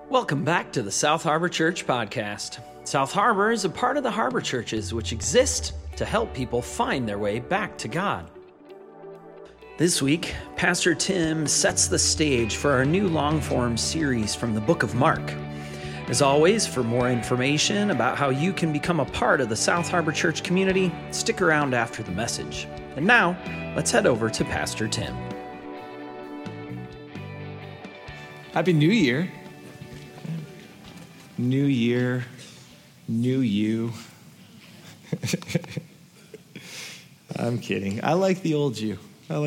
Welcome back to the South Harbor Church podcast. South Harbor is a part of the Harbor Churches, which exist to help people find their way back to God. This week, Pastor Tim sets the stage for our new long-form series from the book of Mark. As always, for more information about how you can become a part of the South Harbor Church community, stick around after the message. And now, let's head over to Pastor Tim. Happy New Year. New year, new you. I'm kidding. I like the old you.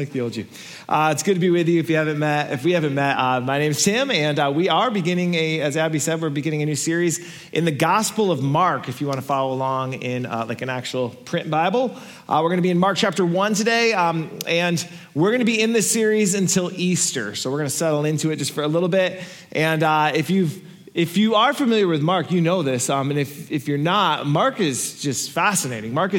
It's good to be with you. If we haven't met, my name is Tim, and we are beginning as Abby said, we're beginning a new series in the Gospel of Mark. If you want to follow along in like an actual print Bible, we're going to be in Mark chapter 1 today, and we're going to be in this series until Easter. So we're going to settle into it just for a little bit. And if you are familiar with Mark, you know this, and if you're not, Mark is just fascinating. Mark,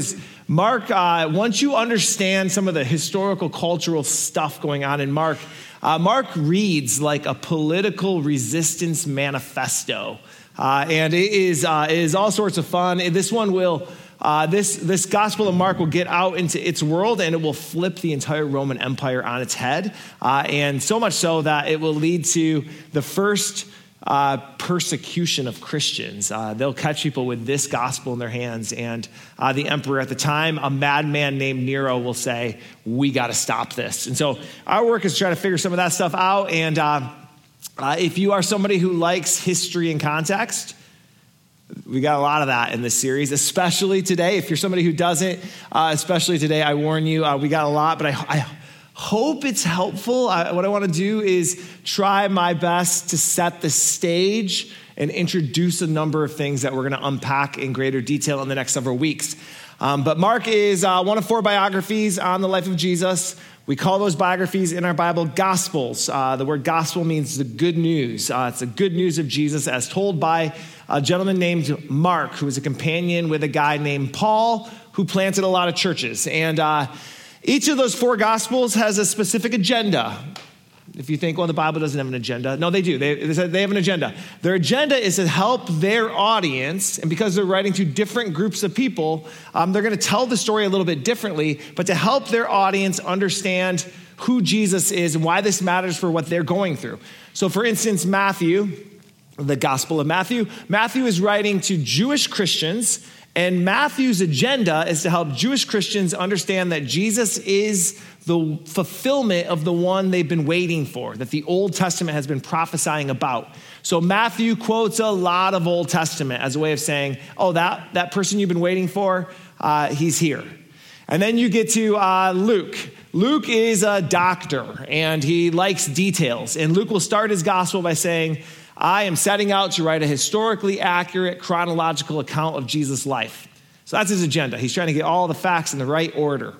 once you understand some of the historical, cultural stuff going on in Mark, Mark reads like a political resistance manifesto, and it is all sorts of fun. This one will, this Gospel of Mark will get out into its world, and it will flip the entire Roman Empire on its head, and so much so that it will lead to the first persecution of Christians. They'll catch people with this gospel in their hands, and the emperor at the time, a madman named Nero, will say, we got to stop this. And so our work is to try to figure some of that stuff out, and if you are somebody who likes history and context, we got a lot of that in this series, especially today. If you're somebody who doesn't, especially today, I warn you, we got a lot, but I hope it's helpful. What I want to do is try my best to set the stage and introduce a number of things that we're going to unpack in greater detail in the next several weeks. But Mark is one of 4 biographies on the life of Jesus. We call those biographies in our Bible Gospels. The word gospel means the good news. It's the good news of Jesus as told by a gentleman named Mark, who was a companion with a guy named Paul, who planted a lot of churches. And each of those 4 Gospels has a specific agenda. If you think, well, the Bible doesn't have an agenda. No, they do. They have an agenda. Their agenda is to help their audience, and because they're writing to different groups of people, they're going to tell the story a little bit differently, but to help their audience understand who Jesus is and why this matters for what they're going through. So, for instance, Matthew, the Gospel of Matthew is writing to Jewish Christians, and Matthew's agenda is to help Jewish Christians understand that Jesus is the fulfillment of the one they've been waiting for, that the Old Testament has been prophesying about. So Matthew quotes a lot of Old Testament as a way of saying, oh, that person you've been waiting for, he's here. And then you get to Luke. Luke is a doctor, and he likes details. And Luke will start his gospel by saying, I am setting out to write a historically accurate chronological account of Jesus' life. So that's his agenda. He's trying to get all the facts in the right order.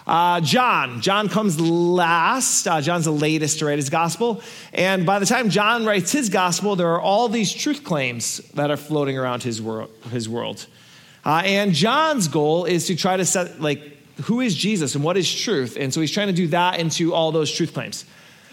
John comes last. John's the latest to write his gospel. And by the time John writes his gospel, there are all these truth claims that are floating around his world. And John's goal is to try to set, who is Jesus and what is truth? And so he's trying to do that into all those truth claims.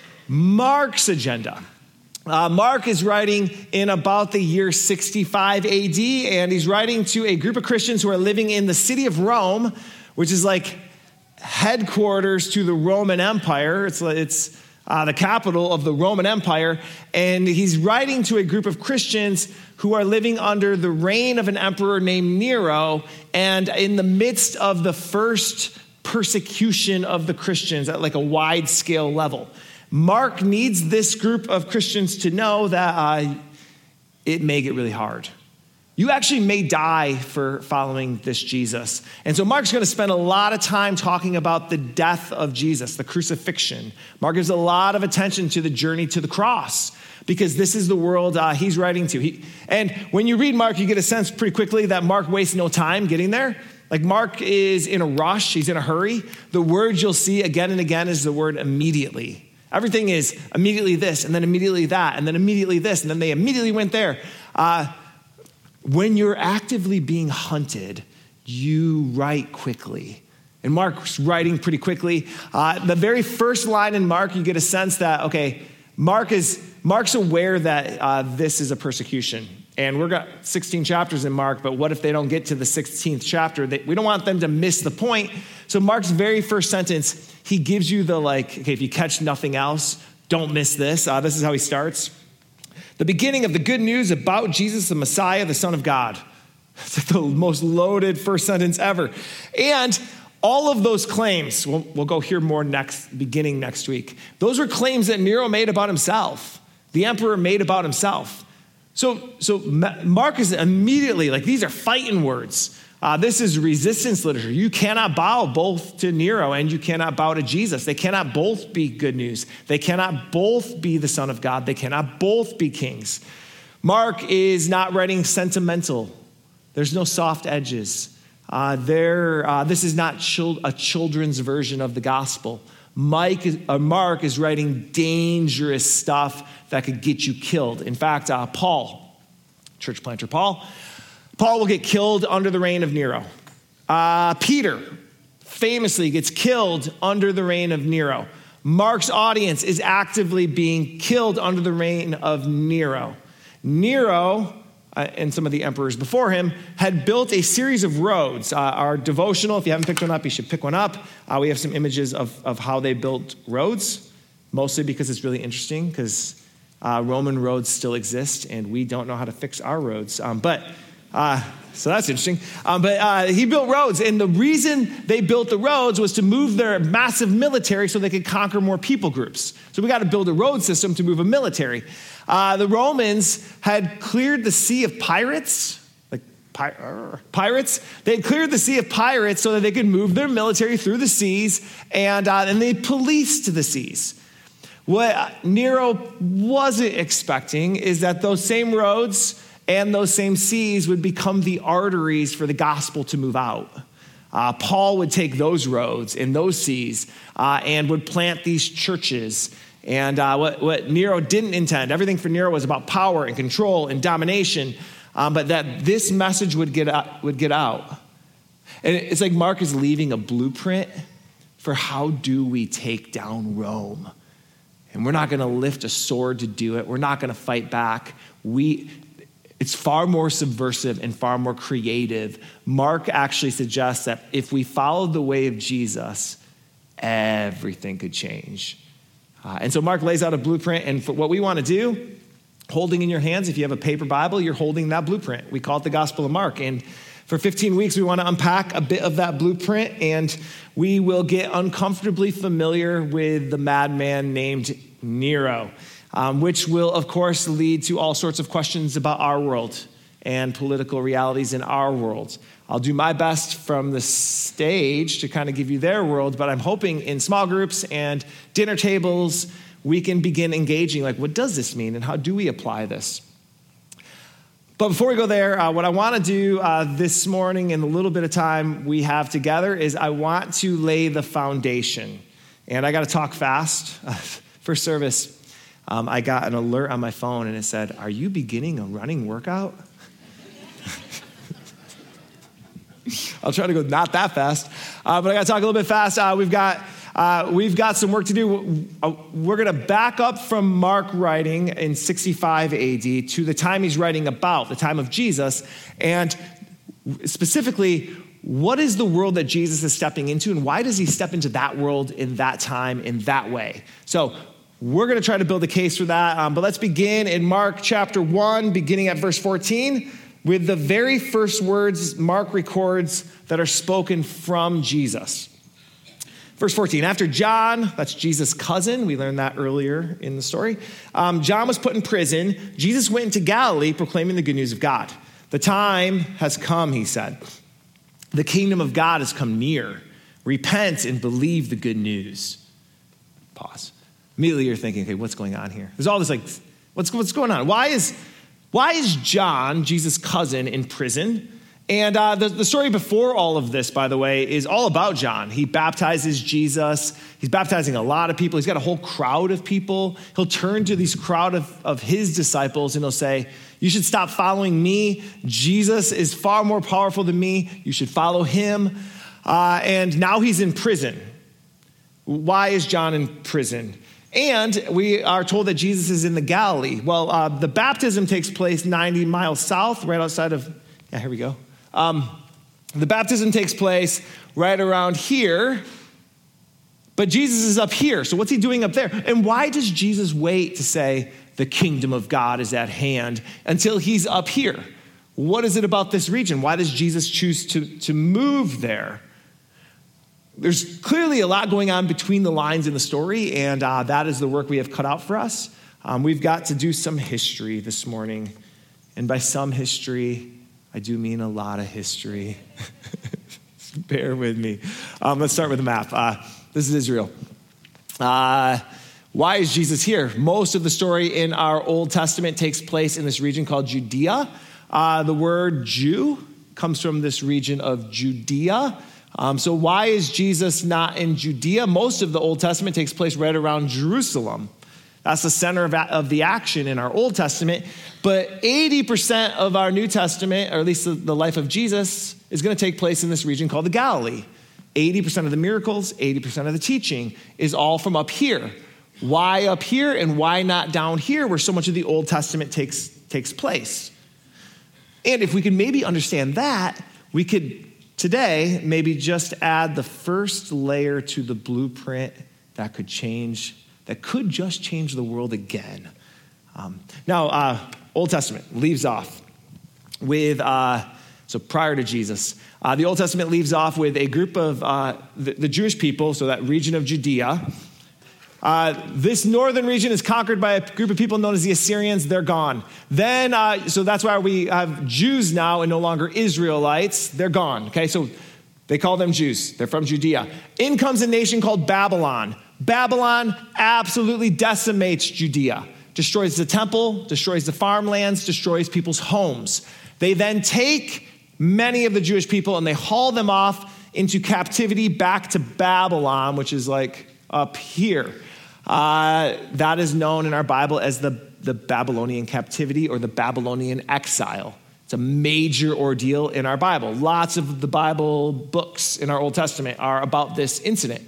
Mark's agenda. Mark is writing in about the year 65 AD, and he's writing to a group of Christians who are living in the city of Rome, which is like headquarters to the Roman Empire. It's the capital of the Roman Empire, and he's writing to a group of Christians who are living under the reign of an emperor named Nero, and in the midst of the first persecution of the Christians at like a wide-scale level. Mark needs this group of Christians to know that it may get really hard. You actually may die for following this Jesus. And so Mark's going to spend a lot of time talking about the death of Jesus, the crucifixion. Mark gives a lot of attention to the journey to the cross because this is the world he's writing to. And when you read Mark, you get a sense pretty quickly that Mark wastes no time getting there. Like Mark is in a rush. He's in a hurry. The word you'll see again and again is the word immediately. Everything is immediately this, and then immediately that, and then immediately this, and then they immediately went there. When you're actively being hunted, you write quickly. And Mark's writing pretty quickly. The very first line in Mark, you get a sense that, okay, Mark is Mark's aware that this is a persecution. And we've got 16 chapters in Mark, but what if they don't get to the 16th chapter? We don't want them to miss the point. So Mark's very first sentence, he gives you the okay, if you catch nothing else, don't miss this. This is how he starts. The beginning of the good news about Jesus, the Messiah, the Son of God. It's like the most loaded first sentence ever. And all of those claims, we'll go hear more beginning next week. Those were claims that Nero made about himself. The emperor made about himself. So Mark is immediately these are fighting words. This is resistance literature. You cannot bow both to Nero and you cannot bow to Jesus. They cannot both be good news. They cannot both be the Son of God. They cannot both be kings. Mark is not writing sentimental. There's no soft edges. This is not a children's version of the gospel. Mark is writing dangerous stuff that could get you killed. In fact, Paul, church planter Paul will get killed under the reign of Nero. Peter famously gets killed under the reign of Nero. Mark's audience is actively being killed under the reign of Nero. Nero, and some of the emperors before him, had built a series of roads. Our devotional, if you haven't picked one up, you should pick one up. We have some images of how they built roads, mostly because it's really interesting, because Roman roads still exist, and we don't know how to fix our roads. So that's interesting. But he built roads, and the reason they built the roads was to move their massive military so they could conquer more people groups. So we got to build a road system to move a military. The Romans had cleared the sea of pirates, pirates. They had cleared the sea of pirates so that they could move their military through the seas, and they policed the seas. What Nero wasn't expecting is that those same roads and those same seas would become the arteries for the gospel to move out. Paul would take those roads and those seas and would plant these churches. And what Nero didn't intend, everything for Nero was about power and control and domination, but that this message would get out. And it's like Mark is leaving a blueprint for how do we take down Rome. And we're not going to lift a sword to do it. We're not going to fight back. It's far more subversive and far more creative. Mark actually suggests that if we followed the way of Jesus, everything could change. And so Mark lays out a blueprint, and for what we want to do, holding in your hands, if you have a paper Bible, you're holding that blueprint. We call it the Gospel of Mark. And for 15 weeks, we want to unpack a bit of that blueprint, and we will get uncomfortably familiar with the madman named Nero. Which will, of course, lead to all sorts of questions about our world and political realities in our world. I'll do my best from the stage to kind of give you their world, but I'm hoping in small groups and dinner tables, we can begin engaging, what does this mean and how do we apply this? But before we go there, what I want to do this morning in the little bit of time we have together is I want to lay the foundation. And I got to talk fast. First service, I got an alert on my phone, and it said, "Are you beginning a running workout?" I'll try to go not that fast, but I got to talk a little bit fast. We've got some work to do. We're going to back up from Mark writing in 65 AD to the time he's writing about, the time of Jesus, and specifically, what is the world that Jesus is stepping into, and why does he step into that world in that time in that way? So we're going to try to build a case for that, but let's begin in Mark chapter 1, beginning at verse 14, with the very first words Mark records that are spoken from Jesus. Verse 14, after John, that's Jesus' cousin, we learned that earlier in the story, John was put in prison, Jesus went into Galilee proclaiming the good news of God. The time has come, he said. The kingdom of God has come near. Repent and believe the good news. Pause. Immediately you're thinking, okay, what's going on here? There's all this what's going on? Why is John, Jesus' cousin, in prison? And the story before all of this, by the way, is all about John. He baptizes Jesus. He's baptizing a lot of people. He's got a whole crowd of people. He'll turn to this crowd of his disciples and he'll say, you should stop following me. Jesus is far more powerful than me. You should follow him. And now he's in prison. Why is John in prison? And we are told that Jesus is in the Galilee. Well, the baptism takes place 90 miles south, right outside of, here we go. The baptism takes place right around here, but Jesus is up here. So what's he doing up there? And why does Jesus wait to say the kingdom of God is at hand until he's up here? What is it about this region? Why does Jesus choose to move there? There's clearly a lot going on between the lines in the story, and that is the work we have cut out for us. We've got to do some history this morning. And by some history, I do mean a lot of history. Bear with me. Let's start with the map. This is Israel. Why is Jesus here? Most of the story in our Old Testament takes place in this region called Judea. The word Jew comes from this region of Judea. So why is Jesus not in Judea? Most of the Old Testament takes place right around Jerusalem. That's the center of the action in our Old Testament. But 80% of our New Testament, or at least the life of Jesus, is going to take place in this region called the Galilee. 80% of the miracles, 80% of the teaching is all from up here. Why up here and why not down here where so much of the Old Testament takes place? And if we could maybe understand that, we could today maybe just add the first layer to the blueprint that could just change the world again. Now, Old Testament leaves off with, so prior to Jesus, the Old Testament leaves off with a group of the Jewish people, so that region of Judea. This northern region is conquered by a group of people known as the Assyrians. They're gone. Then, so that's why we have Jews now and no longer Israelites. They're gone, okay? So they call them Jews. They're from Judea. In comes a nation called Babylon. Babylon absolutely decimates Judea, destroys the temple, destroys the farmlands, destroys people's homes. They then take many of the Jewish people and they haul them off into captivity back to Babylon, which is like up here. That is known in our Bible as the Babylonian captivity or the Babylonian exile. It's a major ordeal in our Bible. Lots of the Bible books in our Old Testament are about this incident.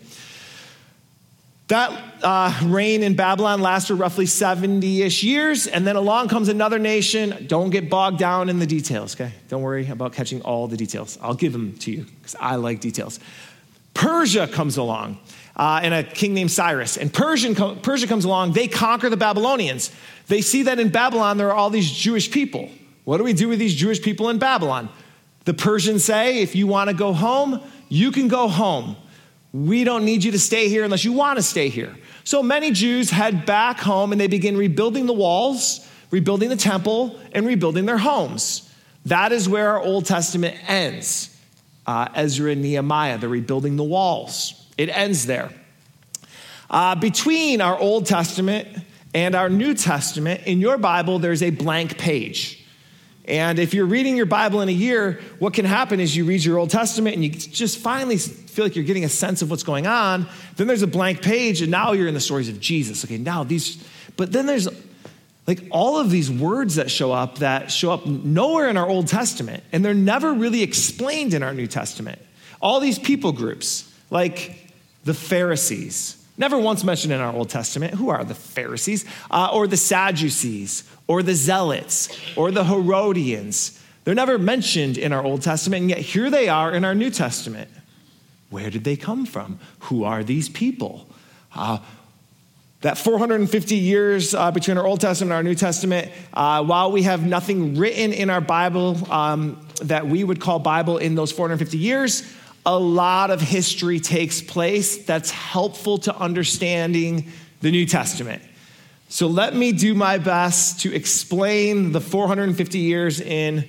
That reign in Babylon lasted roughly 70-ish years, and then along comes another nation. Don't get bogged down in the details, okay? Don't worry about catching all the details. I'll give them to you because I like details. Persia comes along. And a king named Cyrus. And Persia comes along. They conquer the Babylonians. They see that in Babylon there are all these Jewish people. What do we do with these Jewish people in Babylon? The Persians say, if you want to go home, you can go home. We don't need you to stay here unless you want to stay here. So many Jews head back home and they begin rebuilding the walls, rebuilding the temple, and rebuilding their homes. That is where our Old Testament ends. Ezra and Nehemiah, they're rebuilding the walls. It ends there. Between our Old Testament and our New Testament, in your Bible, there's a blank page. And if you're reading your Bible in a year, what can happen is you read your Old Testament and you just finally feel like you're getting a sense of what's going on. Then there's a blank page and now you're in the stories of Jesus. Okay, now but then there's like all of these words that show up nowhere in our Old Testament. And they're never really explained in our New Testament. All these people groups, like the Pharisees, never once mentioned in our Old Testament. Who are the Pharisees? Or the Sadducees, or the Zealots, or the Herodians. They're never mentioned in our Old Testament, and yet here they are in our New Testament. Where did they come from? Who are these people? That 450 years between our Old Testament and our New Testament, while we have nothing written in our Bible that we would call Bible in those 450 years, a lot of history takes place that's helpful to understanding the New Testament. So let me do my best to explain the 450 years in,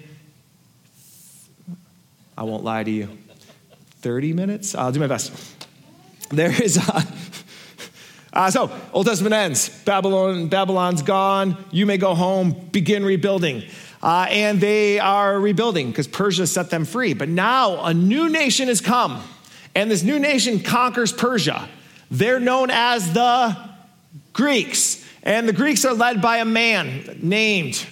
I won't lie to you, 30 minutes? I'll do my best. There is, so Old Testament ends. Babylon's gone. You may go home, begin rebuilding. And they are rebuilding because Persia set them free. But now a new nation has come, and this new nation conquers Persia. They're known as the Greeks, and the Greeks are led by a man named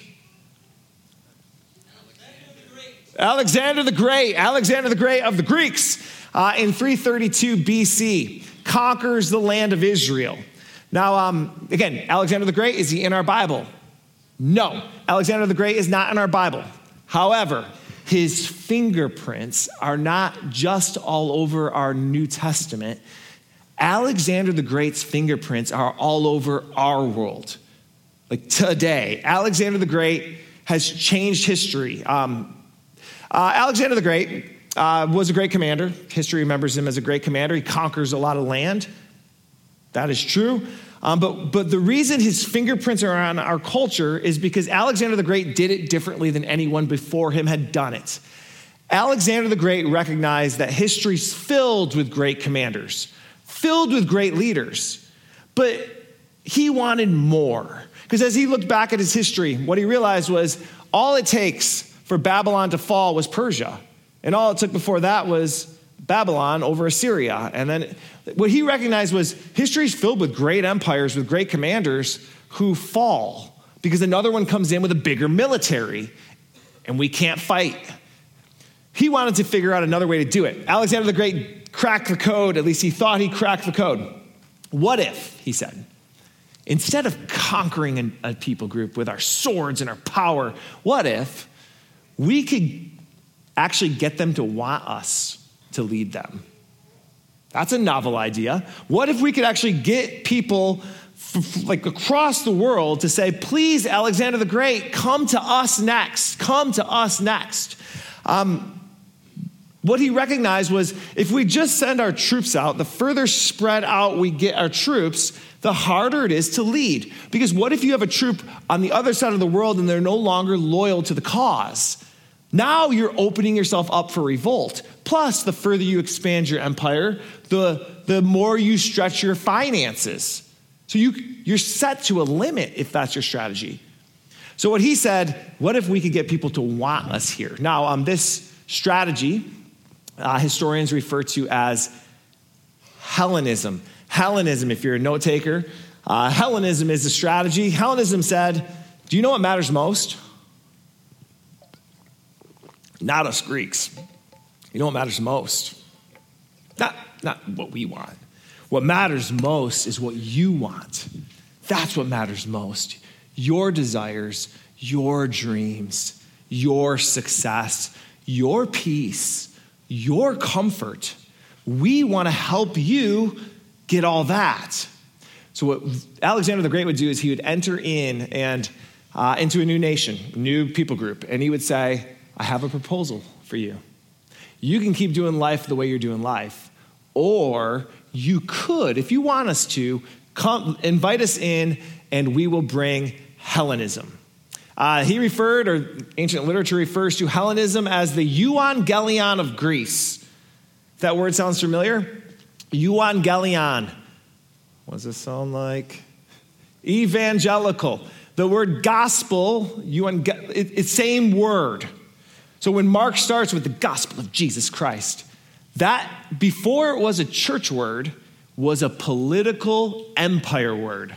Alexander the Great. Alexander the Great of the Greeks in 332 BC conquers the land of Israel. Now, again, Alexander the Great, is he in our Bible? No, Alexander the Great is not in our Bible. However, his fingerprints are not just all over our New Testament. Alexander the Great's fingerprints are all over our world. Like today, Alexander the Great has changed history. Alexander the Great was a great commander. History remembers him as a great commander. He conquers a lot of land. That is true. But the reason his fingerprints are on our culture is because Alexander the Great did it differently than anyone before him had done it. Alexander the Great recognized that history's filled with great commanders, filled with great leaders, but he wanted more. Because as he looked back at his history, what he realized was all it takes for Babylon to fall was Persia. And all it took before that was Babylon over Assyria. And then what he recognized was history's filled with great empires, with great commanders who fall because another one comes in with a bigger military and we can't fight. He wanted to figure out another way to do it. Alexander the Great cracked the code, at least he thought he cracked the code. What if, he said, instead of conquering a people group with our swords and our power, what if we could actually get them to want us to lead them? That's a novel idea. What if we could actually get people like across the world to say, please, Alexander the Great, come to us next. Come to us next. What he recognized was if we just send our troops out, the further spread out we get our troops, the harder it is to lead. Because what if you have a troop on the other side of the world and they're no longer loyal to the cause? Now you're opening yourself up for revolt. Plus, the further you expand your empire, the more you stretch your finances. So you're set to a limit if that's your strategy. So what he said, what if we could get people to want us here? Now, this strategy, historians refer to as Hellenism. Hellenism, if you're a note taker, Hellenism is a strategy. Hellenism said, do you know what matters most? Not us Greeks. You know what matters most? Not what we want. What matters most is what you want. That's what matters most. Your desires, your dreams, your success, your peace, your comfort. We want to help you get all that. So what Alexander the Great would do is he would enter in and into a new nation, a new people group, and he would say, I have a proposal for you. You can keep doing life the way you're doing life, or you could, if you want us to, come invite us in and we will bring Hellenism. He referred, or ancient literature refers to Hellenism as the Evangelion of Greece. If that word sounds familiar? Evangelion. What does this sound like? Evangelical. The word gospel, it's same word. So when Mark starts with the gospel of Jesus Christ, that, before it was a church word, was a political empire word.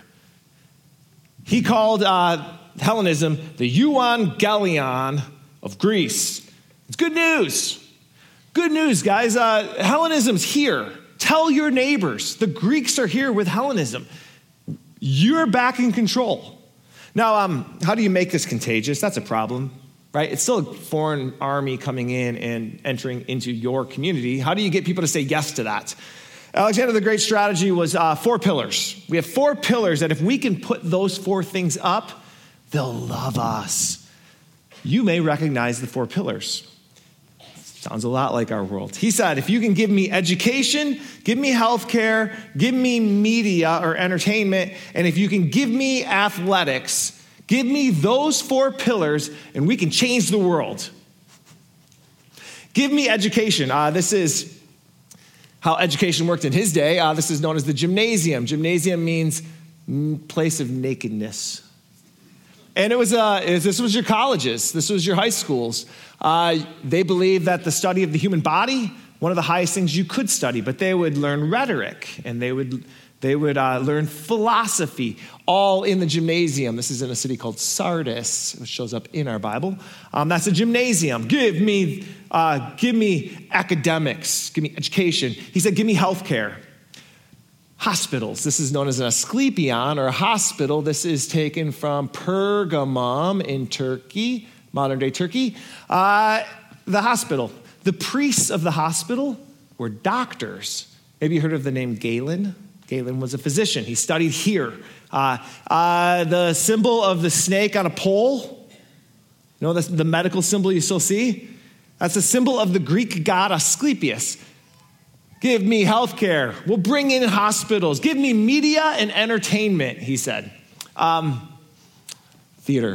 He called Hellenism the Evangelion of Greece. It's good news. Good news, guys. Hellenism's here. Tell your neighbors. The Greeks are here with Hellenism. You're back in control. Now, how do you make this contagious? That's a problem. Right? It's still a foreign army coming in and entering into your community. How do you get people to say yes to that? Alexander the Great's strategy was 4 pillars. We have 4 pillars that if we can put those 4 things up, they'll love us. You may recognize the 4 pillars. Sounds a lot like our world. He said, if you can give me education, give me healthcare, give me media or entertainment, and if you can give me athletics, give me those 4 pillars and we can change the world. Give me education. This is how education worked in his day. This is known as the gymnasium. Gymnasium means place of nakedness. And this was your colleges. This was your high schools. They believed that the study of the human body, one of the highest things you could study, but they would learn rhetoric and they would learn philosophy, all in the gymnasium. This is in a city called Sardis, which shows up in our Bible. That's a gymnasium. Give me academics. Give me education. He said, give me healthcare. hospitals. This is known as an Asklepion, or a hospital. This is taken from Pergamum in Turkey, modern-day Turkey. The hospital. The priests of the hospital were doctors. Maybe you heard of the name Galen. Galen was a physician. He studied here. The symbol of the snake on a pole, you know, the medical symbol you still see? That's a symbol of the Greek god Asclepius. Give me health care. We'll bring in hospitals. Give me media and entertainment, he said. Theater.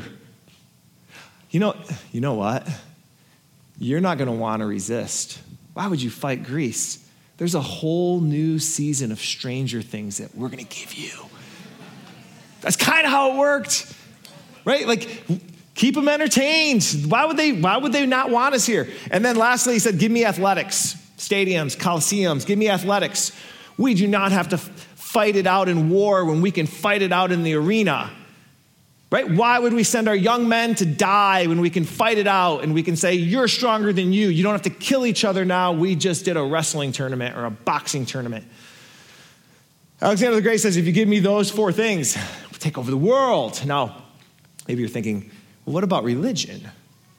You know what? You're not going to want to resist. Why would you fight Greece? There's a whole new season of Stranger Things that we're going to give you. That's kind of how it worked, right? Like, keep them entertained. Why would they not want us here? And then lastly, he said, give me athletics, stadiums, coliseums, give me athletics. We do not have to fight it out in war when we can fight it out in the arena, right? Why would we send our young men to die when we can fight it out and we can say, you're stronger than you. You don't have to kill each other now. We just did a wrestling tournament or a boxing tournament. Alexander the Great says, if you give me those four things, we'll take over the world. Now, maybe you're thinking, well, what about religion?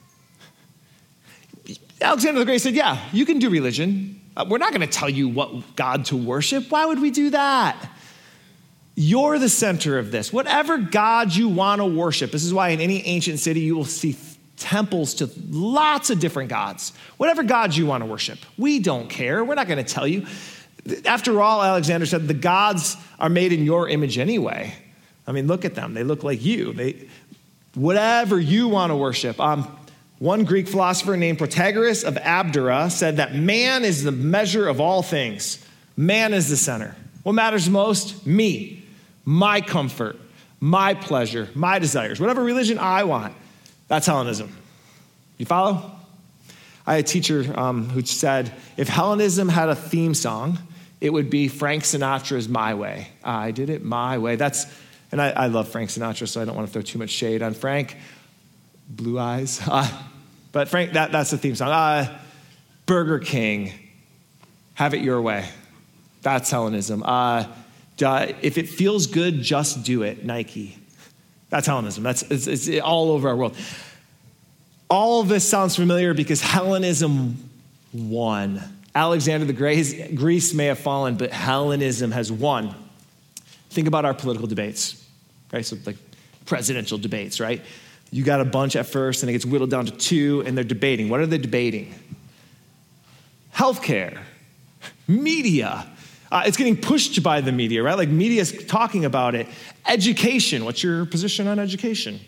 Alexander the Great said, yeah, you can do religion. We're not going to tell you what God to worship. Why would we do that? You're the center of this. Whatever God you want to worship, this is why in any ancient city you will see temples to lots of different gods. Whatever God you want to worship, we don't care. We're not going to tell you. After all, Alexander said, the gods are made in your image anyway. I mean, look at them. They look like you. Whatever you want to worship. One Greek philosopher named Protagoras of Abdera said that man is the measure of all things. Man is the center. What matters most? Me, my comfort, my pleasure, my desires. Whatever religion I want. That's Hellenism. You follow? I had a teacher who said, if Hellenism had a theme song, it would be Frank Sinatra's My Way. I did it my way. And I love Frank Sinatra, so I don't want to throw too much shade on Frank. Blue eyes. But Frank, that's the theme song. Burger King, have it your way. That's Hellenism. If it feels good, just do it. Nike. That's Hellenism. It's all over our world. All of this sounds familiar because Hellenism won. Alexander the Great, Greece may have fallen, but Hellenism has won. Think about our political debates, right? So like presidential debates, right? You got a bunch at first, and it gets whittled down to two, and they're debating. What are they debating? Healthcare, media. It's getting pushed by the media, right? Like media's talking about it. Education. What's your position on education?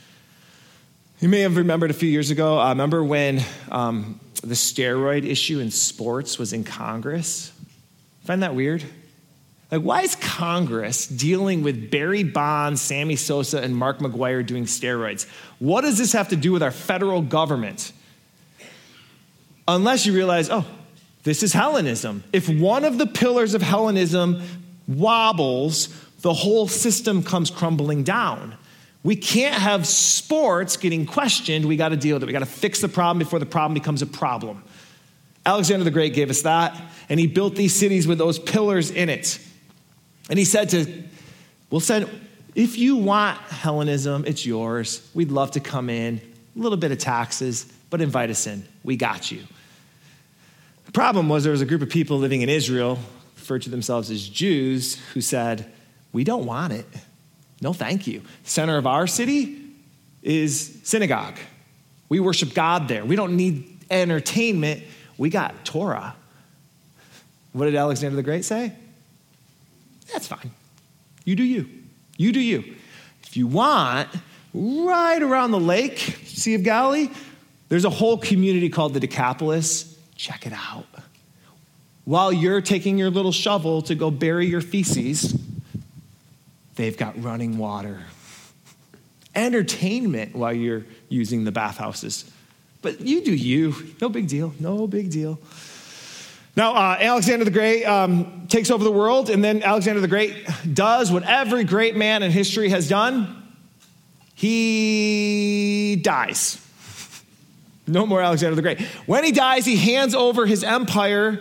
You may have remembered a few years ago, remember when the steroid issue in sports was in Congress? Find that weird? Like, why is Congress dealing with Barry Bonds, Sammy Sosa, and Mark McGwire doing steroids? What does this have to do with our federal government? Unless you realize, oh, this is Hellenism. If one of the pillars of Hellenism wobbles, the whole system comes crumbling down. We can't have sports getting questioned. We got to deal with it. We got to fix the problem before the problem becomes a problem. Alexander the Great gave us that, and he built these cities with those pillars in it. And he said if you want Hellenism, it's yours. We'd love to come in, a little bit of taxes, but invite us in. We got you. The problem was there was a group of people living in Israel, referred to themselves as Jews, who said, we don't want it. No, thank you. The center of our city is synagogue. We worship God there. We don't need entertainment. We got Torah. What did Alexander the Great say? That's fine. You do you. You do you. If you want, right around the lake, Sea of Galilee, there's a whole community called the Decapolis. Check it out. While you're taking your little shovel to go bury your feces, they've got running water. Entertainment while you're using the bathhouses. But you do you. No big deal. No big deal. Now, Alexander the Great takes over the world, and then Alexander the Great does what every great man in history has done. He dies. No more Alexander the Great. When he dies, he hands over his empire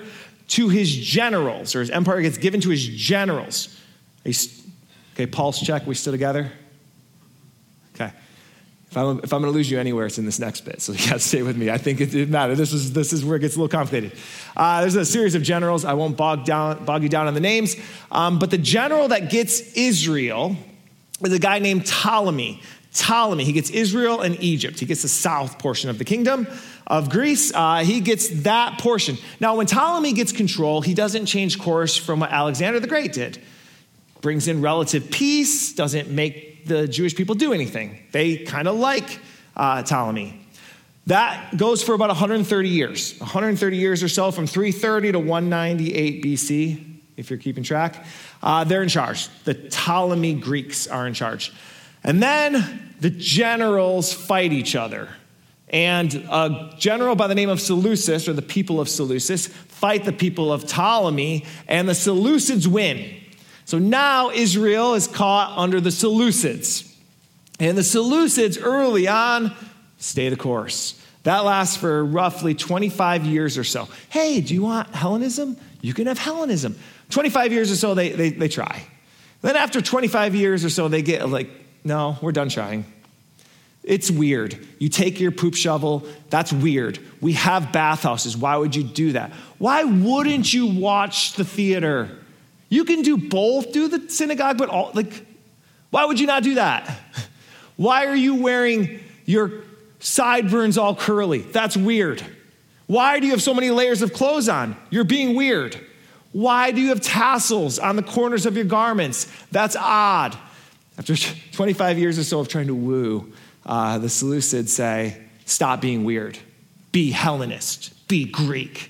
to his generals, or his empire gets given to his generals. Okay, pulse check, we still together? Okay. If I'm going to lose you anywhere, it's in this next bit, so you got to stay with me. I think it matters. This is where it gets a little complicated. There's a series of generals. I won't bog you down on the names, but the general that gets Israel is a guy named Ptolemy. He gets Israel and Egypt. He gets the south portion of the kingdom of Greece. He gets that portion. Now, when Ptolemy gets control, he doesn't change course from what Alexander the Great did. Brings in relative peace, doesn't make the Jewish people do anything. They kind of like Ptolemy. That goes for about 130 years. 130 years or so, from 330 to 198 BC, if you're keeping track. They're in charge. The Ptolemy Greeks are in charge. And then the generals fight each other. And a general by the name of Seleucus, or the people of Seleucus, fight the people of Ptolemy, and the Seleucids win. So now Israel is caught under the Seleucids. And the Seleucids early on stay the course. That lasts for roughly 25 years or so. Hey, do you want Hellenism? You can have Hellenism. 25 years or so, they try. Then after 25 years or so, they get like, no, we're done trying. It's weird. You take your poop shovel. That's weird. We have bathhouses. Why would you do that? Why wouldn't you watch the theater? You can do both, do the synagogue, but why would you not do that? Why are you wearing your sideburns all curly? That's weird. Why do you have so many layers of clothes on? You're being weird. Why do you have tassels on the corners of your garments? That's odd. After 25 years or so of trying to woo, the Seleucids say, stop being weird. Be Hellenist. Be Greek.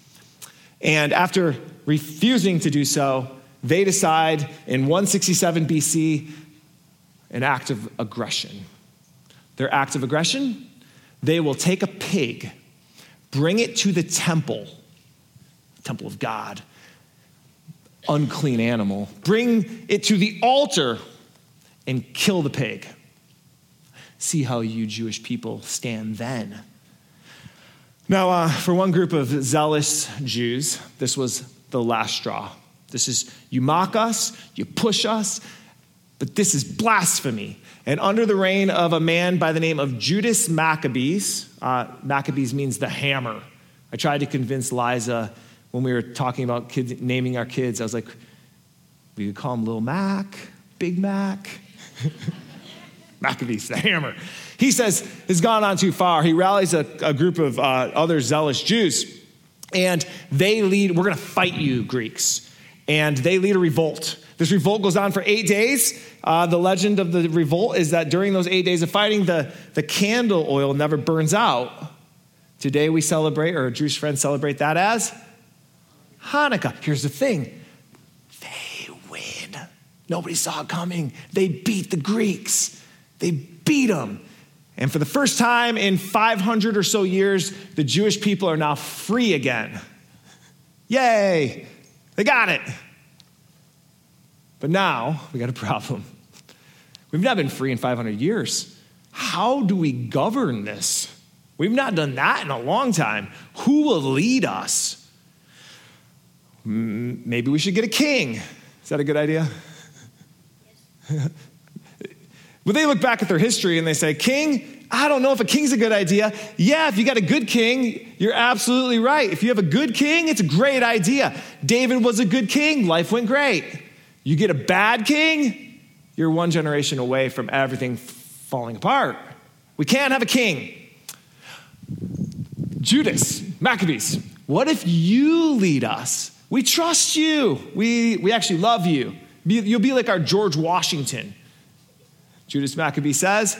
And after refusing to do so, they decide in 167 BC an act of aggression. Their act of aggression, they will take a pig, bring it to the temple of God, unclean animal, bring it to the altar and kill the pig. See how you Jewish people stand then. Now, for one group of zealous Jews, this was the last straw. This is, you mock us, you push us, but this is blasphemy. And under the reign of a man by the name of Judas Maccabeus, Maccabees means the hammer. I tried to convince Liza when we were talking about naming our kids. I was like, we could call him Little Mac, Big Mac. Maccabees, the hammer. He says it's gone on too far. He rallies a group of other zealous Jews, and they lead, we're going to fight you, Greeks. And they lead a revolt. This revolt goes on for 8 days. The legend of the revolt is that during those 8 days of fighting, the candle oil never burns out. Today we celebrate, or Jewish friends celebrate that as Hanukkah. Here's the thing. They win. Nobody saw it coming. They beat the Greeks. They beat them. And for the first time in 500 or so years, the Jewish people are now free again. Yay! They got it. But now we got a problem. We've not been free in 500 years. How do we govern this? We've not done that in a long time. Who will lead us? Maybe we should get a king. Is that a good idea? But they look back at their history and they say, king, I don't know if a king's a good idea. Yeah, if you got a good king, you're absolutely right. If you have a good king, it's a great idea. David was a good king. Life went great. You get a bad king, you're one generation away from everything falling apart. We can't have a king. Judas, Maccabees, what if you lead us? We trust you. We actually love you. You'll be like our George Washington. Judas Maccabee says,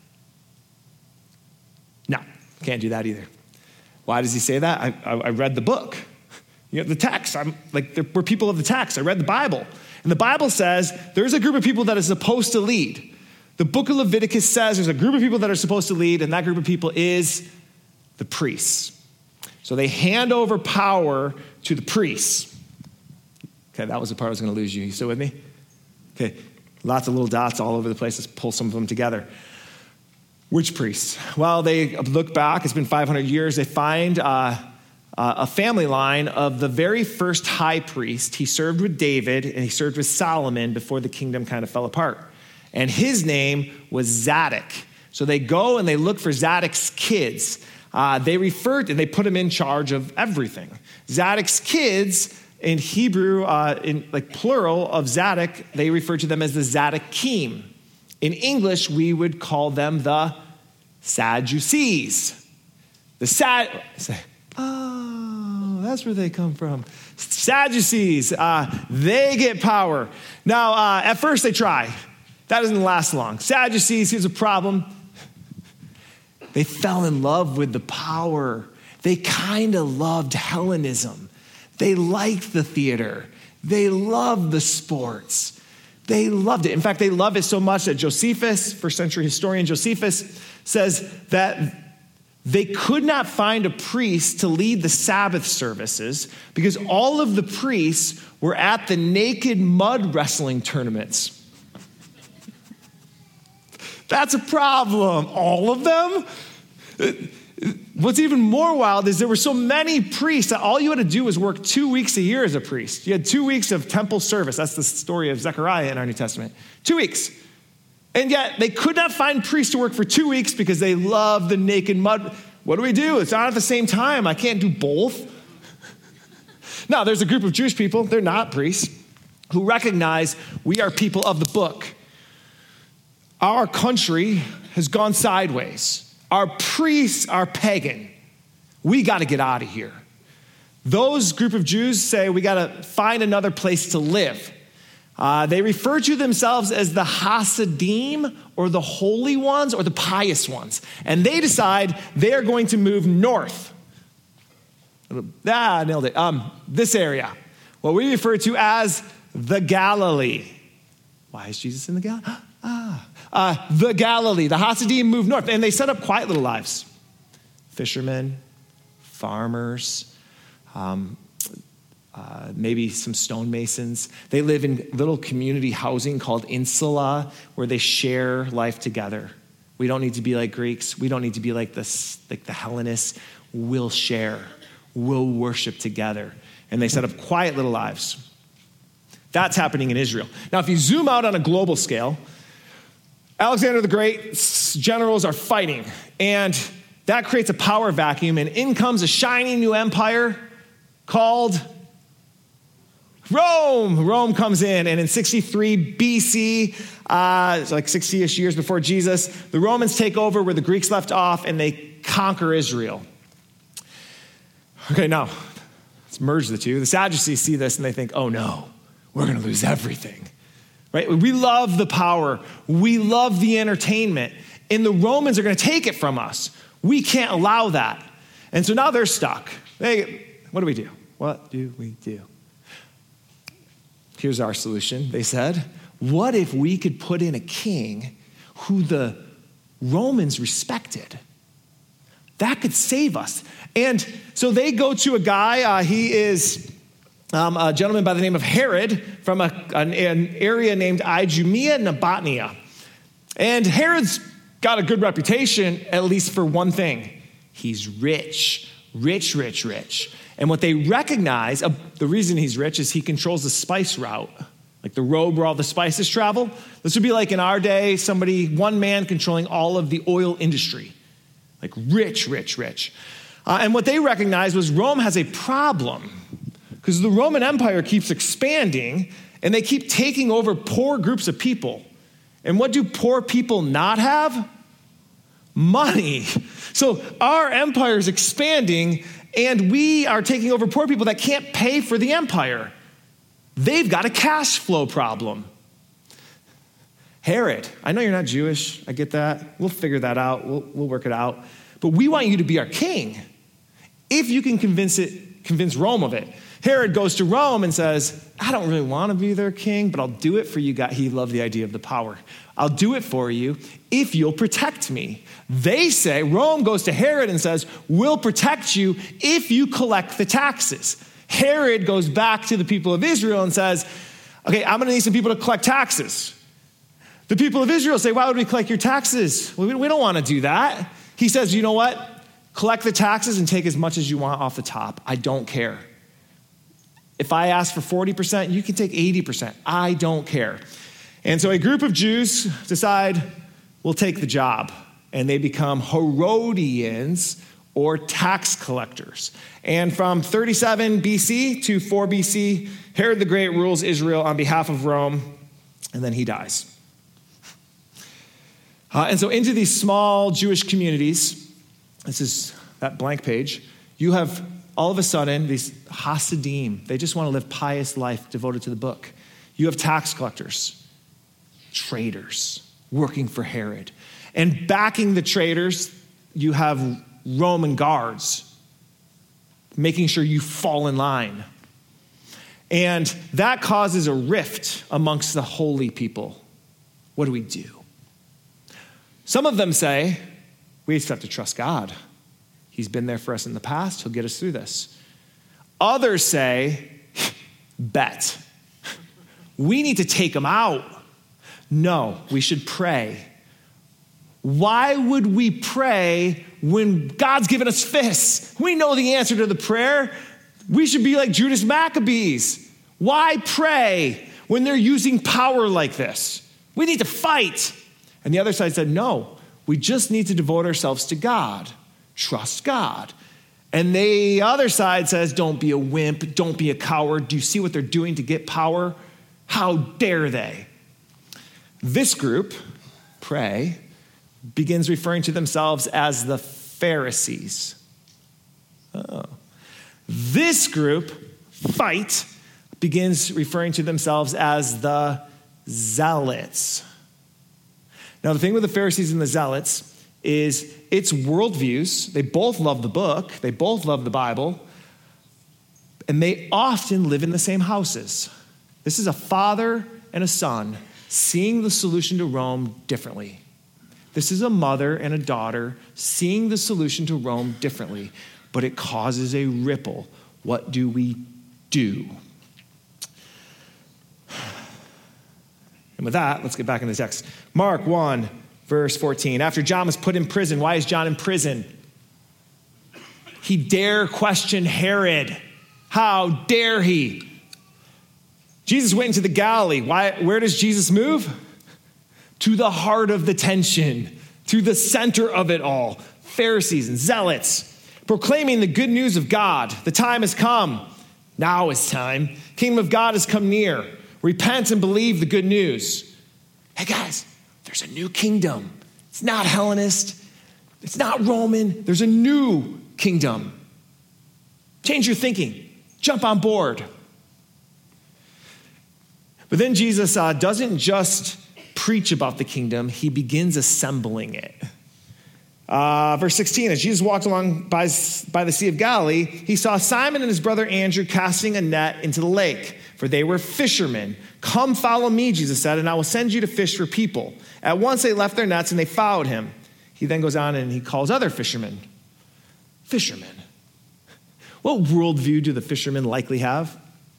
no, can't do that either. Why does he say that? I read the book. You know, the text. We're people of the text. I read the Bible. And the Bible says there's a group of people that is supposed to lead. The book of Leviticus says there's a group of people that are supposed to lead, and that group of people is the priests. So they hand over power to the priests. Okay, that was the part I was going to lose you. You still with me? Okay, lots of little dots all over the place. Let's pull some of them together. Which priests? Well, they look back. It's been 500 years. They find a family line of the very first high priest. He served with David and he served with Solomon before the kingdom kind of fell apart. And his name was Zadok. So they go and they look for Zadok's kids. They put him in charge of everything. Zadok's kids in Hebrew, in like plural of Zadok, they refer to them as the Zadokim. In English, we would call them the Sadducees. Oh, that's where they come from. Sadducees, they get power. Now, at first they try. That doesn't last long. Sadducees, here's a problem. They fell in love with the power. They kind of loved Hellenism. They liked the theater. They loved the sports. They loved it. In fact, they loved it so much that Josephus, first century historian Josephus, says that they could not find a priest to lead the Sabbath services because all of the priests were at the naked mud wrestling tournaments. That's a problem. All of them? What's even more wild is there were so many priests that all you had to do was work 2 weeks a year as a priest. You had 2 weeks of temple service. That's the story of Zechariah in our New Testament. 2 weeks. And yet they could not find priests to work for 2 weeks because they loved the naked mud. What do? It's not at the same time. I can't do both. Now, there's a group of Jewish people, they're not priests, who recognize we are people of the book. Our country has gone sideways. Our priests are pagan. We got to get out of here. Those group of Jews say we got to find another place to live. They refer to themselves as the Hasidim, or the holy ones, or the pious ones. And they decide they are going to move north. Nailed it. This area, what we refer to as the Galilee. Why is Jesus in the Galilee? The Galilee. The Hasidim moved north, and they set up quiet little lives. Fishermen, farmers, maybe some stonemasons. They live in little community housing called insula, where they share life together. We don't need to be like Greeks. We don't need to be like the Hellenists. We'll share. We'll worship together. And they set up quiet little lives. That's happening in Israel. Now, if you zoom out on a global scale, Alexander the Great's generals are fighting, and that creates a power vacuum, and in comes a shiny new empire called Rome. Rome comes in, and in 63 BC, it's like 60-ish years before Jesus, the Romans take over where the Greeks left off, and they conquer Israel. Okay, now, let's merge the two. The Sadducees see this, and they think, oh no, we're going to lose everything. Right? We love the power. We love the entertainment. And the Romans are going to take it from us. We can't allow that. And so now they're stuck. What do we do? What do we do? Here's our solution, they said. What if we could put in a king who the Romans respected? That could save us. And so they go to a guy, he is a gentleman by the name of Herod from an area named Idumea Nabatnea. And Herod's got a good reputation, at least for one thing. He's rich. And what they recognize, the reason he's rich is he controls the spice route, like the road where all the spices travel. This would be like in our day, one man controlling all of the oil industry. Like rich. And what they recognized was Rome has a problem because the Roman Empire keeps expanding and they keep taking over poor groups of people. And what do poor people not have? Money. So our empire is expanding and we are taking over poor people that can't pay for the empire. They've got a cash flow problem. Herod, I know you're not Jewish. I get that. We'll figure that out. We'll work it out. But we want you to be our king. If you can convince Rome of it. Herod goes to Rome and says, I don't really want to be their king, but I'll do it for you guys. He loved the idea of the power. I'll do it for you if you'll protect me. They say, Rome goes to Herod and says, we'll protect you if you collect the taxes. Herod goes back to the people of Israel and says, okay, I'm going to need some people to collect taxes. The people of Israel say, why would we collect your taxes? We don't want to do that. He says, you know what? Collect the taxes and take as much as you want off the top. I don't care. If I ask for 40%, you can take 80%. I don't care. And so a group of Jews decide, we'll take the job. And they become Herodians, or tax collectors. And from 37 BC to 4 BC, Herod the Great rules Israel on behalf of Rome, and then he dies. And so into these small Jewish communities, this is that blank page, you have all of a sudden these Hasidim. They just want to live pious life devoted to the book. You have tax collectors, traitors, working for Herod. And backing the traitors, you have Roman guards, making sure you fall in line. And that causes a rift amongst the holy people. What do we do? Some of them say, we just have to trust God. He's been there for us in the past. He'll get us through this. Others say, bet. We need to take them out. No, we should pray. Why would we pray when God's given us fists? We know the answer to the prayer. We should be like Judas Maccabees. Why pray when they're using power like this? We need to fight. And the other side said, no, we just need to devote ourselves to God. Trust God. And the other side says, don't be a wimp. Don't be a coward. Do you see what they're doing to get power? How dare they? This group, pray, begins referring to themselves as the Pharisees. This group, fight, begins referring to themselves as the Zealots. Now, the thing with the Pharisees and the Zealots is it's worldviews. They both love the book. They both love the Bible. And they often live in the same houses. This is a father and a son seeing the solution to Rome differently. This is a mother and a daughter seeing the solution to Rome differently, but it causes a ripple. What do we do? And with that, let's get back in the text. Mark 1, verse 14. After John was put in prison, why is John in prison? He dare question Herod. How dare he? Jesus went into the Galilee. Where does Jesus move? To the heart of the tension, to the center of it all. Pharisees and Zealots proclaiming the good news of God. The time has come. Now is time. Kingdom of God has come near. Repent and believe the good news. Hey guys, there's a new kingdom. It's not Hellenist. It's not Roman. There's a new kingdom. Change your thinking. Jump on board. But then Jesus doesn't just preach about the kingdom, he begins assembling it. Verse 16, as Jesus walked along by the Sea of Galilee, he saw Simon and his brother Andrew casting a net into the lake, for they were fishermen. Come follow me, Jesus said, and I will send you to fish for people. At once they left their nets and they followed him. He then goes on and he calls other fishermen. Fishermen. What worldview do the fishermen likely have?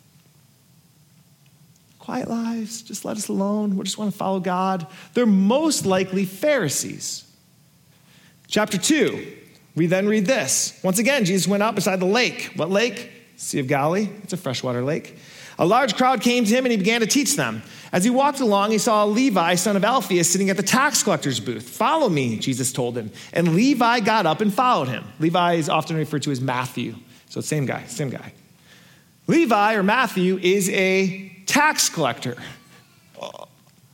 Quiet lives, just let us alone. We just want to follow God. They're most likely Pharisees. Chapter 2, we then read this. Once again, Jesus went out beside the lake. What lake? Sea of Galilee. It's a freshwater lake. A large crowd came to him and he began to teach them. As he walked along, he saw Levi, son of Alphaeus, sitting at the tax collector's booth. Follow me, Jesus told him. And Levi got up and followed him. Levi is often referred to as Matthew. So same guy. Levi, or Matthew, is a tax collector. How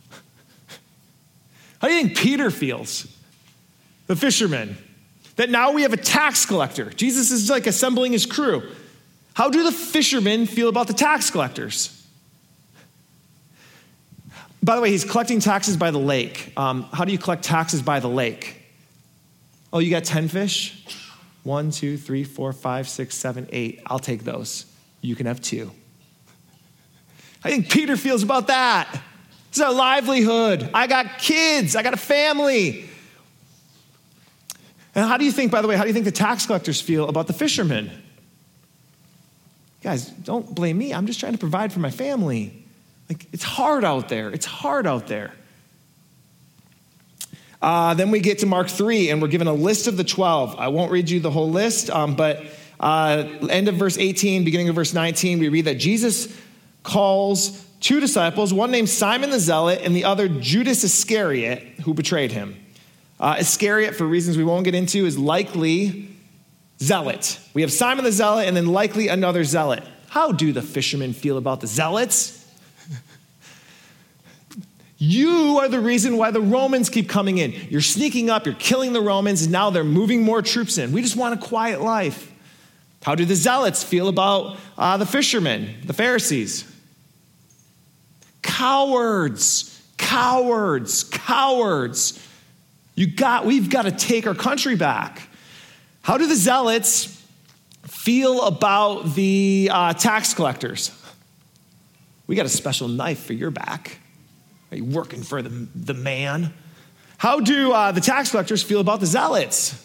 do you think Peter feels? The fisherman. That now we have a tax collector. Jesus is like assembling his crew. How do the fishermen feel about the tax collectors? By the way, he's collecting taxes by the lake. How do you collect taxes by the lake? Oh, you got 10 fish? 1, 2, 3, 4, 5, 6, 7, 8. I'll take those. You can have 2. I think Peter feels about that. This is our livelihood. I got kids. I got a family. And how do you think the tax collectors feel about the fishermen? Guys, don't blame me. I'm just trying to provide for my family. Like, it's hard out there. Then we get to Mark 3, and we're given a list of the 12. I won't read you the whole list, but end of verse 18, beginning of verse 19, we read that Jesus calls two disciples, one named Simon the Zealot and the other Judas Iscariot, who betrayed him. Iscariot, for reasons we won't get into, is likely zealot. We have Simon the Zealot and then likely another zealot. How do the fishermen feel about the zealots? You are the reason why the Romans keep coming in. You're sneaking up, you're killing the Romans, and now they're moving more troops in. We just want a quiet life. How do the zealots feel about the fishermen, the Pharisees? Cowards, cowards, cowards. We've got to take our country back. How do the zealots feel about the tax collectors? We got a special knife for your back. Are you working for the man? How do the tax collectors feel about the zealots?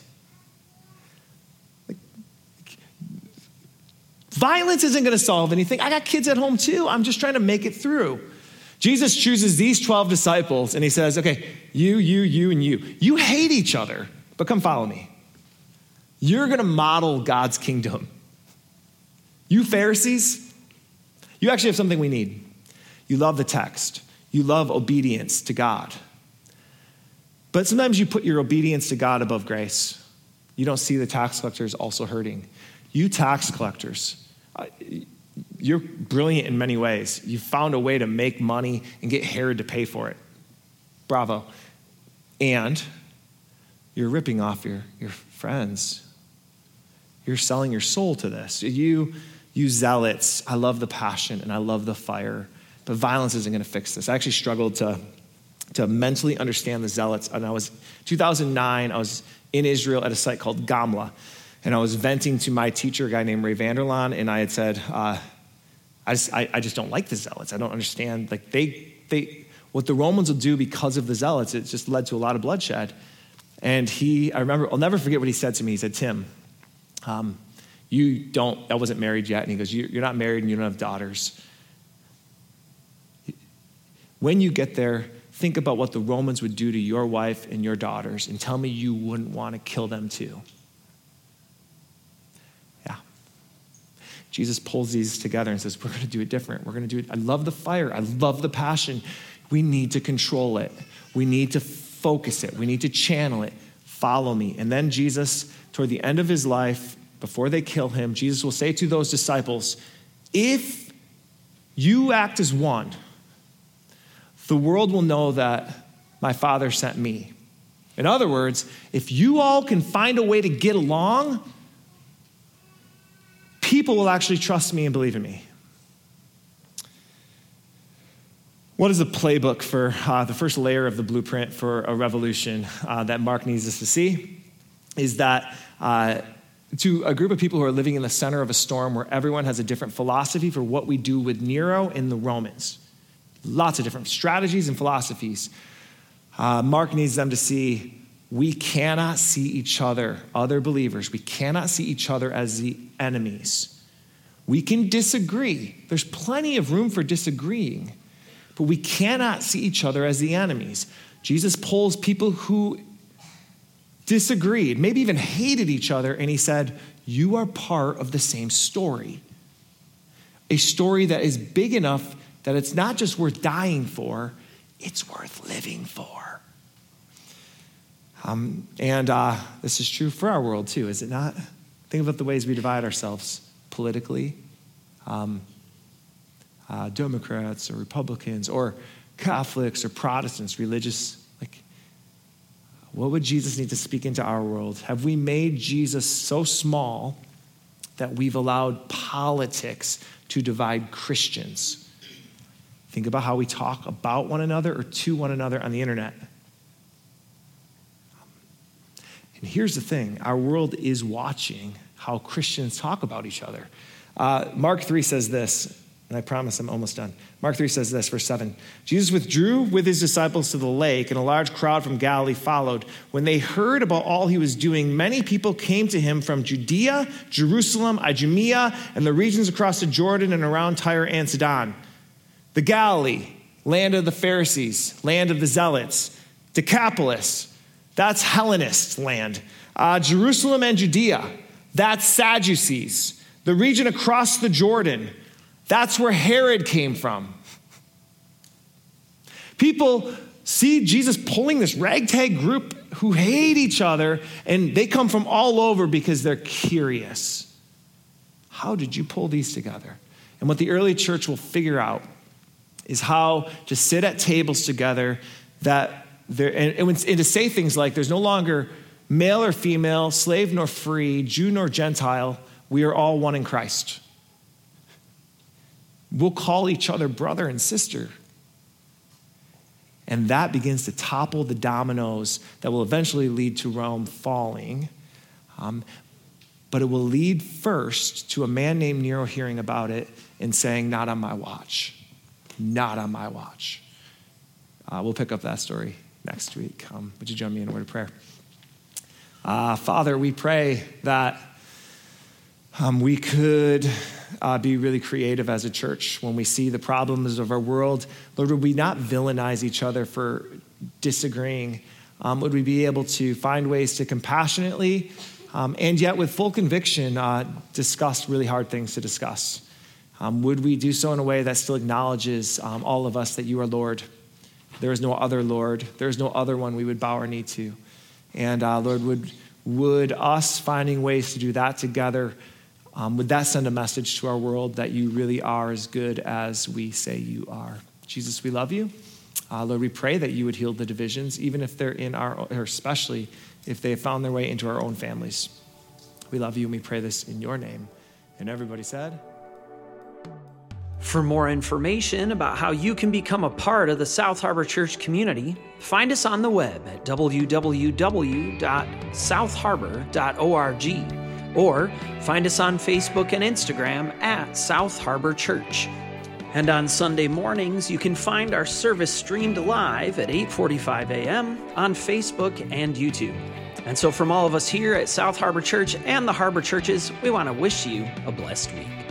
Violence isn't going to solve anything. I got kids at home too. I'm just trying to make it through. Jesus chooses these 12 disciples and he says, okay, you, and you. You hate each other, but come follow me. You're going to model God's kingdom. You Pharisees, you actually have something we need. You love the text. You love obedience to God. But sometimes you put your obedience to God above grace. You don't see the tax collectors also hurting. You tax collectors, you're brilliant in many ways. You found a way to make money and get Herod to pay for it. Bravo. And you're ripping off your friends. You're selling your soul to this. You zealots, I love the passion and I love the fire. But violence isn't going to fix this. I actually struggled to mentally understand the zealots. And 2009, I was in Israel at a site called Gamla. And I was venting to my teacher, a guy named Ray Vanderlaan. And I had said, I just don't like the zealots. I don't understand. Like what the Romans will do because of the zealots, it just led to a lot of bloodshed. And I remember, I'll never forget what he said to me. He said, Tim, I wasn't married yet. And he goes, you're not married and you don't have daughters. When you get there, think about what the Romans would do to your wife and your daughters and tell me you wouldn't want to kill them too. Yeah. Jesus pulls these together and says, we're going to do it different. We're going to do it. I love the fire. I love the passion. We need to control it. We need to focus it. We need to channel it. Follow me. And then Jesus, toward the end of his life, before they kill him, Jesus will say to those disciples, if you act as one, the world will know that my Father sent me. In other words, if you all can find a way to get along, people will actually trust me and believe in me. What is the playbook for the first layer of the blueprint for a revolution that Mark needs us to see? Is that to a group of people who are living in the center of a storm where everyone has a different philosophy for what we do with Nero and the Romans. Lots of different strategies and philosophies. Mark needs them to see we cannot see each other, other believers, we cannot see each other as the enemies. We can disagree. There's plenty of room for disagreeing, but we cannot see each other as the enemies. Jesus pulls people who disagreed, maybe even hated each other, and he said, you are part of the same story. A story that is big enough that it's not just worth dying for, it's worth living for. This is true for our world too, is it not? Think about the ways we divide ourselves politically. Democrats or Republicans or Catholics or Protestants, religious. What would Jesus need to speak into our world? Have we made Jesus so small that we've allowed politics to divide Christians? Think about how we talk about one another or to one another on the internet. And here's the thing. Our world is watching how Christians talk about each other. Mark 3 says this, and I promise I'm almost done. Mark 3 says this, verse 7. Jesus withdrew with his disciples to the lake, and a large crowd from Galilee followed. When they heard about all he was doing, many people came to him from Judea, Jerusalem, Idumea, and the regions across the Jordan and around Tyre and Sidon. The Galilee, land of the Pharisees, land of the Zealots, Decapolis, That's Hellenist land. Jerusalem and Judea, that's Sadducees. The region across the Jordan, that's where Herod came from. People see Jesus pulling this ragtag group who hate each other, and they come from all over because they're curious. How did you pull these together? And what the early church will figure out is how to sit at tables together and to say things like, there's no longer male or female, slave nor free, Jew nor Gentile. We are all one in Christ. We'll call each other brother and sister. And that begins to topple the dominoes that will eventually lead to Rome falling. But it will lead first to a man named Nero hearing about it and saying, not on my watch. Not on my watch. We'll pick up that story next week. Would you join me in a word of prayer? Father, we pray that we could be really creative as a church when we see the problems of our world. Lord, would we not villainize each other for disagreeing? Would we be able to find ways to compassionately and yet with full conviction discuss really hard things to discuss? Would we do so in a way that still acknowledges all of us that you are Lord? There is no other Lord. There is no other one we would bow our knee to. And Lord, would us finding ways to do that together, would that send a message to our world that you really are as good as we say you are? Jesus, we love you. Lord, we pray that you would heal the divisions, even if they're in or especially if they have found their way into our own families. We love you and we pray this in your name. And everybody said... For more information about how you can become a part of the South Harbor Church community, find us on the web at www.southharbor.org or find us on Facebook and Instagram at South Harbor Church. And on Sunday mornings, you can find our service streamed live at 8:45 a.m. on Facebook and YouTube. And so from all of us here at South Harbor Church and the Harbor Churches, we want to wish you a blessed week.